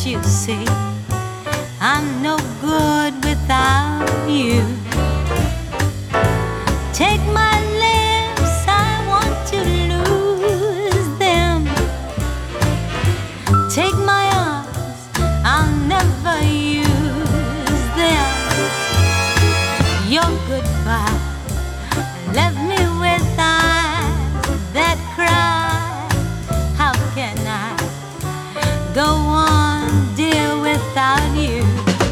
you see, I'm no good without you. Take my lips, I want to lose them. Take my arms, I'll never use them. Your goodbye left me with eyes that cry. How can I go on, dear, without you?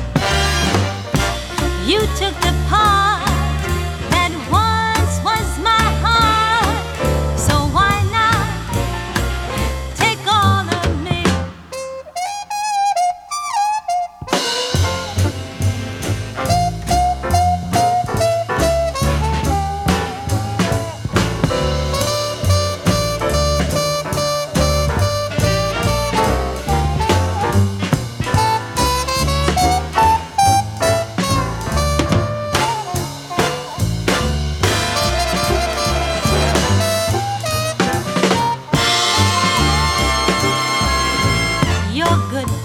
You took the part that once was my heart, so why not take all of me? Your good